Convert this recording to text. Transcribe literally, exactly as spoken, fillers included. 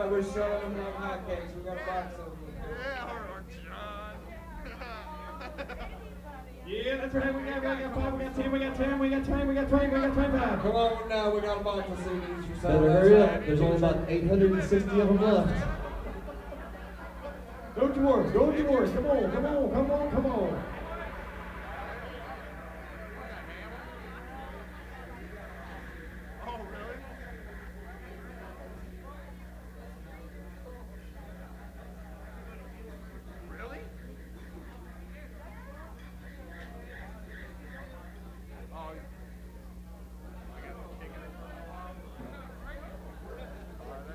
Uh, we're selling them like hotcakes. We got a box of them. Yeah, John. Yeah, that's right. We got, we got five, we got ten, we got ten, we got twenty, we got twenty, we got twenty-five. Come on now, we got a box of C Ds. You Better hurry up. There's only about eight hundred sixty of them left. Don't you worry, don't you worry. Come on, come on, come on, come on.